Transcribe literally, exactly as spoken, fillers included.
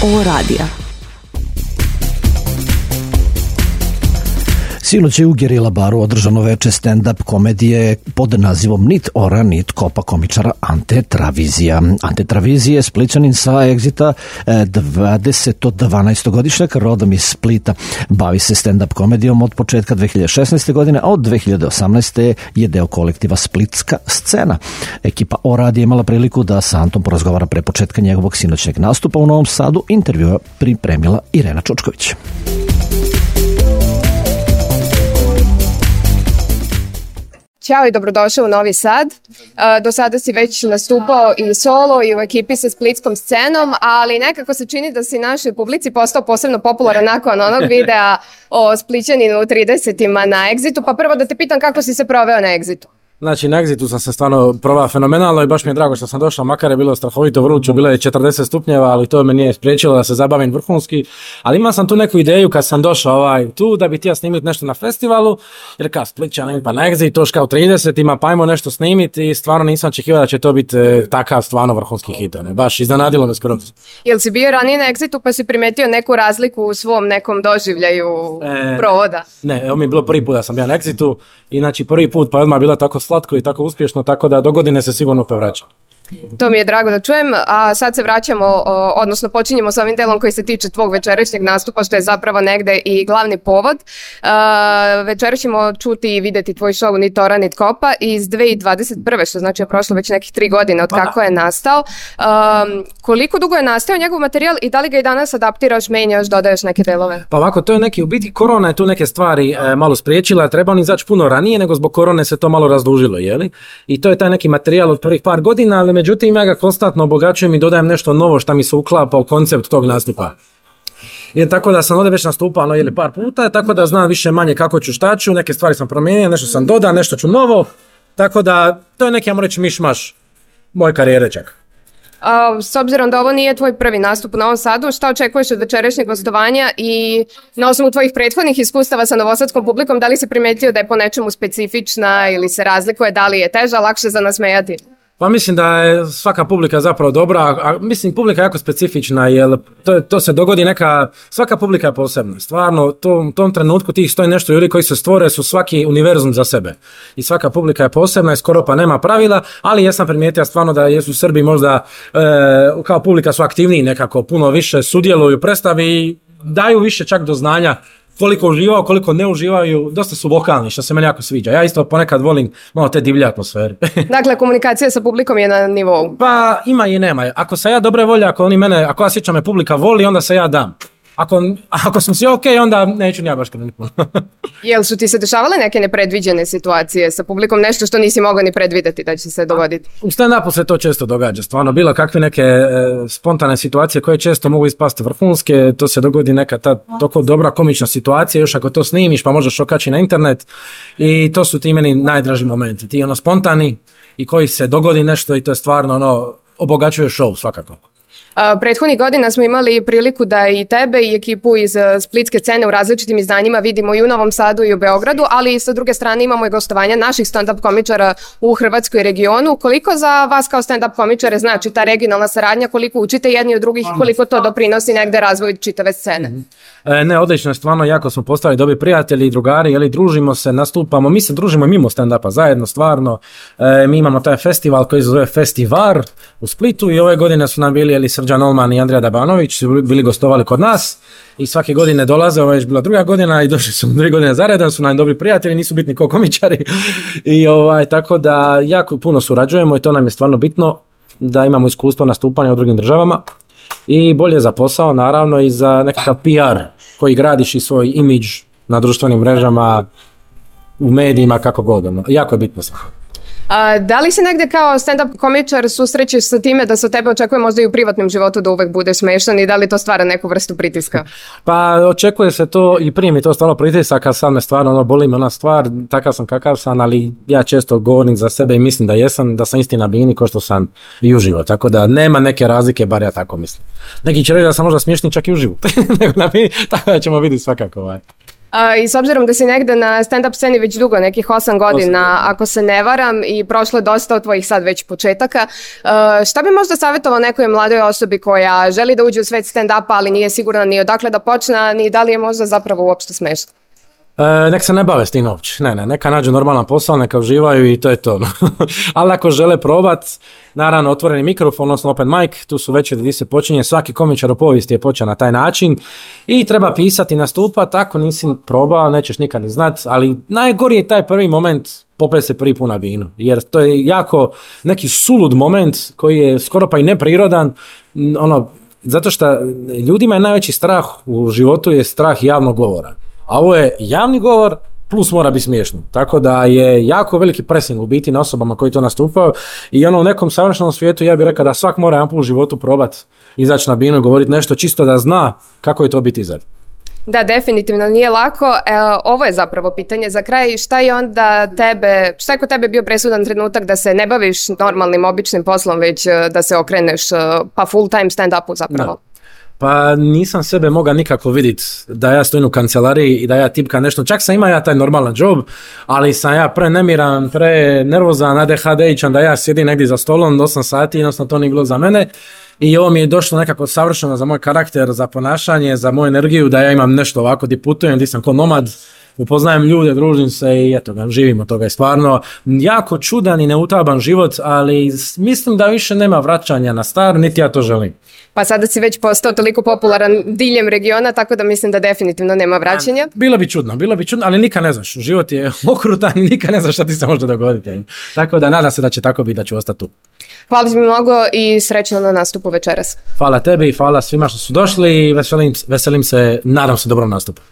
O radija. Sinoć je u Gerila baru održano veče stand-up komedije pod nazivom Nit ora, nit kopa komičara Ante Travizija. Ante Travizije je Splićanin sa Exita, dvadesetodvanaestogodišnjak, rodom iz Splita. Bavi se stand-up komedijom od početka dve hiljade šesnaeste. godine, a od dve hiljade osamnaeste. je deo kolektiva Splitska scena. Ekipa O radija je imala priliku da sa Antom porazgovara pre početka njegovog sinoćnjeg nastupa u Novom Sadu. Intervjua pripremila Irena Čočković. Ćao i dobrodošao u Novi Sad. Do sada si već nastupao i solo i u ekipi sa Splitskom scenom, ali nekako se čini da si našoj publici postao posebno popularan nakon onog videa o Splićaninu u tridesetima na Exitu. Pa prvo da te pitam kako si se proveo na Exitu. Znači, na Exitu sam se stvarno proveo fenomenalno i baš mi je drago što sam došao, makar je bilo strahovito vruće, bilo je četrdeset stupnjeva, ali to me nije spriječilo da se zabavim vrhunski. Ali imao sam tu neku ideju kad sam došao ovaj, tu da bi htio snimiti nešto na festivalu, jer kao Splićanin pa na Exit, toš kao tridesetima, pa ajmo nešto snimiti i stvarno nisam očekivao da će to biti e, takav stvarno vrhunski hit. Ne? Baš iznenadilo me skoro. Jel si bio ranije na Exitu pa si primetio neku razliku u svom nekom doživljaju e, provoda? Ne, ovo mi je bilo prvi put da sam bio na Exitu i znači prvi put pa odmah bila tako slatko i tako uspješno, tako da do godine se sigurno povraćam. To mi je drago da čujem, a sad se vraćamo, odnosno počinjemo sa ovim delom koji se tiče tvog večerašnjeg nastupa, što je zapravo negde i glavni povod. Uh, večera ćemo čuti i vidjeti tvoj show Nit ora, nit kopa iz dve hiljade dvadeset prve. što znači je prošlo već nekih tri godine od kako je nastao. Um, koliko dugo je nastao njegov materijal i da li ga i danas adaptiraš, menjaš, dodaješ neke delove? Pa ovako, to je neki, u biti korona je tu neke stvari e, malo spriječila, treba on izaći puno ranije, nego zbog korone se to malo razdužilo, jeli? I to je taj neki materijal od prvih par godina, ali međutim ja ga konstantno obogaćujem i dodajem nešto novo što mi se uklapa u koncept tog nastupa. I tako da sam ovdje već nastupao no, ili par puta, tako da znam više manje kako ću, šta ću, neke stvari sam promijenio, nešto sam dodao, nešto ću novo, tako da to je neki, ja moram reći, mišmaš moje karijere čak. Uh, s obzirom da ovo nije tvoj prvi nastup u Novom Sadu, šta očekuješ od večerašnjeg gostovanja i na osnovu tvojih prethodnih iskustava sa novosadskom publikom, da li si primetio da je po nečemu specifična ili se razlikuje, da li je teža, lakše za nasmejati? Pa mislim da je svaka publika zapravo dobra, a mislim publika je jako specifična, jer to, to se dogodi neka, svaka publika je posebna. Stvarno, to, u tom trenutku tih stoji nešto ljudi koji se stvore su svaki univerzum za sebe. I svaka publika je posebna i skoro pa nema pravila, ali ja sam primijetio stvarno da jesu Srbi možda e, kao publika su aktivniji nekako, puno više sudjeluju u predstavi i daju više čak do znanja koliko uživaju, koliko ne uživaju, dosta su vokalni, što se meni jako sviđa. Ja isto ponekad volim malo te divlje atmosfere. Dakle, komunikacija sa publikom je na nivou. Pa ima i nema. Ako sam ja dobre volje, ako oni mene, ako ja sjećam me publika voli, onda se ja dam. Ako, ako sam si ok, onda neću ni ja baš krenuti. Jel su ti se dešavale neke nepredviđene situacije sa publikom, nešto što nisi mogao ni predvidjeti da će se dogoditi? U stand-upu se to često događa, stvarno. Bilo kakve neke e, spontane situacije koje često mogu ispasti vrhunske, to se dogodi neka ta toko dobra komična situacija, još ako to snimiš pa možeš okači na internet i to su ti meni najdraži momenti. Ti ono spontani i koji se dogodi nešto i to je stvarno ono, obogaćuje show svakako. Uh, prethodnih godina smo imali priliku da i tebe i ekipu iz uh, Splitske scene u različitim izdanjima vidimo i u Novom Sadu i u Beogradu, ali sa druge strane imamo i gostovanja naših stand-up komičara u Hrvatskoj regionu. Koliko za vas kao stand-up komičare znači ta regionalna saradnja, koliko učite jedni od drugih, koliko to doprinosi negde razvoju čitave scene? Mm-hmm. E, ne, odlično je, stvarno jako smo postali dobri prijatelji i drugari, jeli, družimo se, nastupamo, mi se družimo mimo stand-upa zajedno, stvarno. E, mi imamo taj festival koji se zove Festivar u Splitu i ove godine su nam bili jeli, Srđan Olman i Andrija Dabanović su bili gostovali kod nas i svake godine dolaze, ovo je bila druga godina i došli su dvije godine zaredom, su nam dobri prijatelji, nisu bitni kao komičari i ovaj, tako da jako puno surađujemo i to nam je stvarno bitno da imamo iskustvo nastupanja u drugim državama i bolje za posao naravno i za nekakav P R koji gradiš i svoj imidž na društvenim mrežama, u medijima, kako god, jako je bitno sve. A, da li se negde kao stand-up komičar susrećeš sa time da se od tebe očekuje možda i u privatnom životu da uvek budeš smešan i da li to stvara neku vrstu pritiska? Pa očekuje se to i prije mi to stvarno pritisaka, sad me stvarno ono, boli me ona stvar, takav sam kakav sam, ali ja često govorim za sebe i mislim da jesam, da sam isti na bini ko što sam i uživo, tako da nema neke razlike, bar ja tako mislim. Neki će reći da sam možda smiješni čak i uživo, nego na bini, tako da ćemo vidjeti svakako ovaj. I s obzirom da si negde na stand-up sceni već dugo, nekih osam godina, ako se ne varam, i prošlo je dosta od tvojih sad već početaka, šta bi možda savjetovao nekoj mladoj osobi koja želi da uđe u svet stand-upa, ali nije sigurna ni odakle da počne, ni da li je možda zapravo uopšte smešno? E, nek se ne bave s tim uopće, ne, ne, neka nađu normalan posao, neka uživaju i to je to. Ali ako žele probat, naravno otvoreni mikrofon, odnosno open mic, tu su večeri gdje se počinje, svaki komičar u povijesti je počeo na taj način i treba pisati, nastupati, ako nisi probao, nećeš nikad ni znat, ali najgori je taj prvi moment, popet se prvi put na vinu, jer to je jako neki sulud moment koji je skoro pa i neprirodan, ono, zato što ljudima je najveći strah u životu je strah javnog govora. A ovo je javni govor plus mora biti smiješno. Tako da je jako veliki pressing u biti na osobama koji to nastupaju i ono u nekom savršenom svijetu ja bih rekao da svak mora jedan put u životu probat izaći na binu i govoriti nešto čisto da zna kako je to biti izaći. Da, definitivno nije lako. E, ovo je zapravo pitanje za kraj. Šta je onda tebe, šta je kod tebe bio presudan trenutak da se ne baviš normalnim, običnim poslom, već da se okreneš pa full time stand-upu zapravo? Da. Pa nisam sebe mogao nikako vidjeti da ja stojim u kancelariji i da ja tipkam nešto. Čak sam imao ja taj normalan job, ali sam ja prenemiran, prenervozan, A D H D-ičan da ja sjedim negdje za stolom osam sati, jednostavno to nije bilo za mene. I ovo mi je došlo nekako savršeno za moj karakter, za ponašanje, za moju energiju, da ja imam nešto ovako gdje putujem, gdje sam ko nomad, upoznajem ljude, družim se i eto ga, živim od toga. Je stvarno jako čudan i neutaban život, ali mislim da više nema vraćanja na star, niti ja to želim. Pa sada si već postao toliko popularan diljem regiona, tako da mislim da definitivno nema vraćanja. Bilo bi čudno, bilo bi čudno, ali nikad ne znaš. Život je okrutan i nikad ne znaš šta ti se može dogoditi. Tako da nadam se da će tako biti, da ću ostati tu. Hvala ti mnogo i srećno na nastupu večeras. Hvala tebi i hvala svima što su došli i veselim, veselim se, nadam se dobrom nastupu.